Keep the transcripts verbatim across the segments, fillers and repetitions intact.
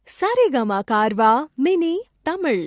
Saregama Carvaan mini Tamil.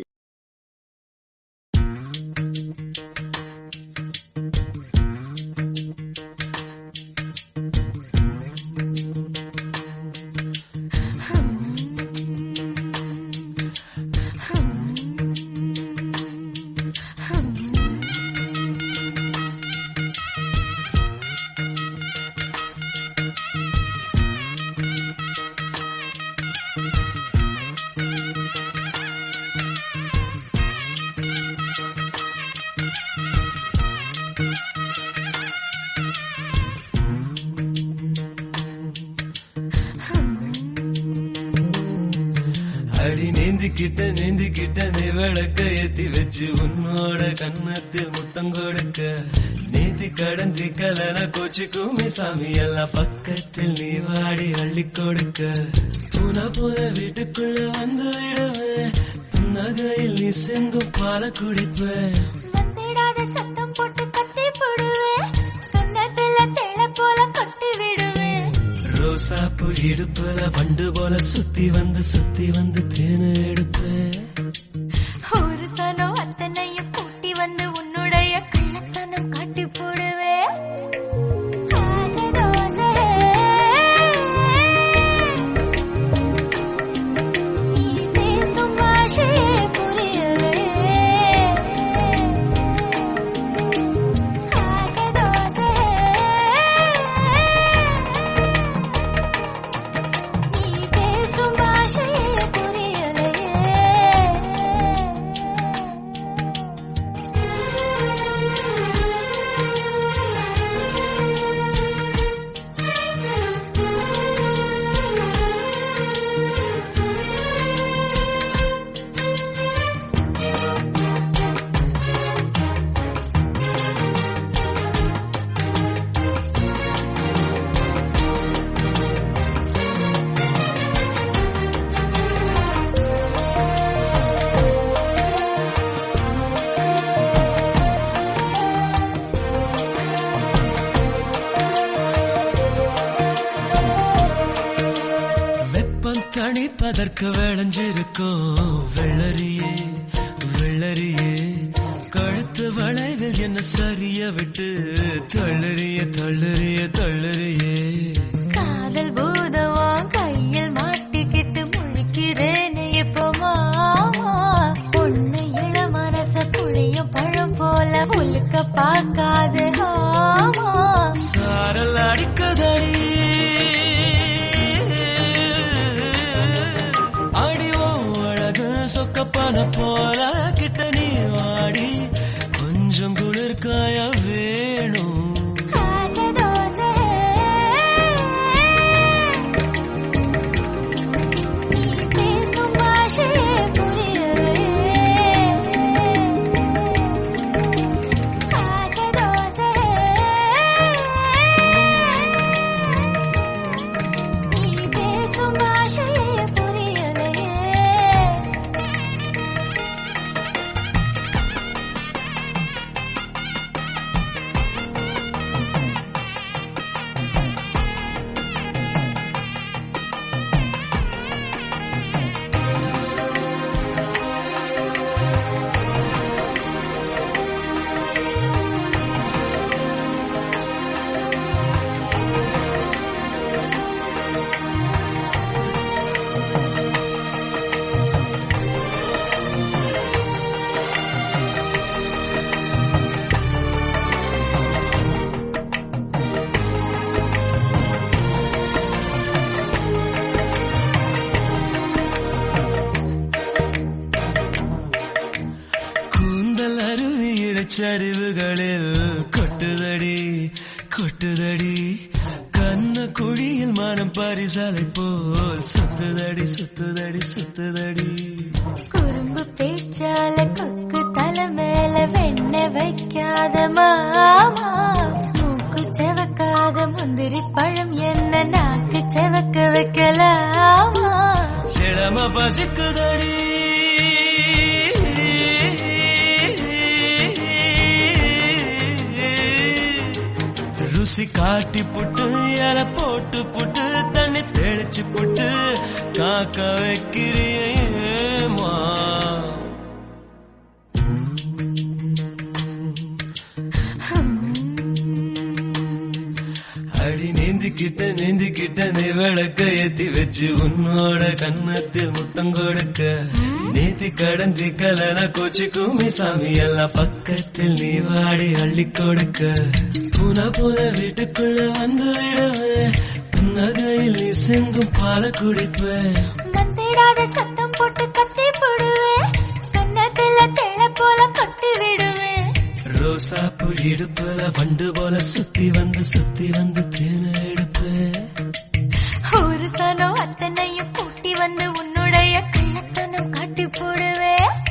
அடி நீந்திக்கிட்ட நீந்திக்கிட்ட நீ விளக்க ஏத்தி வச்சு உன்னோட கண்ணத்தில் முத்தம் கொடுக்க நீதி கடஞ்சி கலன கோச்சிக்குமே சாமி எல்லாம் பக்கத்தில் நீ வாடி அள்ளி கொடுக்க பூனா பூன வீட்டுக்குள்ள வந்து விடுவேன் புன்னகையில் நீ செங்கும் பால குடிப்பேன் சத்தம் போட்டு கத்தி போடுவேன் கண்ணத்துல தெள்ள போல கட்டி விடுவேன் ரோசாப்பு இடுப்புல வண்டு போல சுத்தி வந்து சுத்தி வந்து தேனு எடுப்பேன் ஒரு சனம் அத்தனையும் கூட்டி வந்து உன்னுடைய கள்ளத்தனம் காட்டி போடுவேன் ஆசை தோசை நீ பேசும் பாஷையே புரியலே ஆசை தோசை நீ பேசும் பாஷையே புரியலே வெப்பம் தணிப்பதற்கு விளைஞ்சிருக்கும் வெள்ளரியே வெள்ளரியே கழுத்து வளைவில் என்ன சரிய விட்டு தள்ளறிய தள்ளறிய தள்ளறியே காதல் பூதவா கையில் மாட்டிக்கிட்டு முழிக்கிறேனே இப்போ மாமா பொண்ணு இள மனச புளியும் பழம் போல உலுக்க பார்க்காது ஆமா சாரல் அடிக்கதடி அடிவோம் அழகு சொக்கப்பன போல கிட்ட நீ வாடி கொஞ்சம் குளிர்காய வேணும் ஆசை தோசை நீ பேசும் பாஷையே புரியலே ஆசை தோசை நீ பேசும் பாஷையே புரியலே கூந்தல் அருவி இடைச்சரிவுகளில் கொட்டுதடி கொட்டுதடி கண்ண குழியில் மனம் பரிசாலை போல் சுத்துதடி சுத்துதடி சுத்துதடி குறும்பு பேச்சால கொக்கு தலை மேல வெண்ண வைக்காத மாமா மூக்கு செவக்காத முந்திரி பழம் என்ன நாக்கு செவக்க வைக்கலாமா இளம பசிக்குதடி ருசி காட்டி புட்டு இல போட்டு புட்டு தண்ணி தண்ணி தெளிச்சு போட்டு காக்க வைக்கிறியேமா. அடி நீந்திக்கிட்ட நீந்திக்கிட்ட நீ விளக்க ஏத்தி வச்சு உன்னோட கன்னத்தில் முத்தம் கொடுக்க நீத்தி கடந்தி கலன கோச்சிக்குமே சாமி எல்லாம் பக்கத்தில் நீ வாடி அள்ளி கொடுக்க பூனா போல வீட்டுக்குள்ள வந்து விடுவேன் புன்னகையில் நீ செங்கும் பால குடிப்பேன் வந்திடாத சத்தம் போட்டு கத்தி போடுவேன் கன்னத்துல தேள போல கொட்டி விடுவேன் ரோசா பூ இடுப்புல வண்டு போல சுத்தி வந்து சுத்தி வந்து தேன எடுப்பேன் ஒரு சனம் அத்தனையும் கூட்டி வந்து உன்னுடைய கள்ளத்தனம் காட்டி போடுவேன்.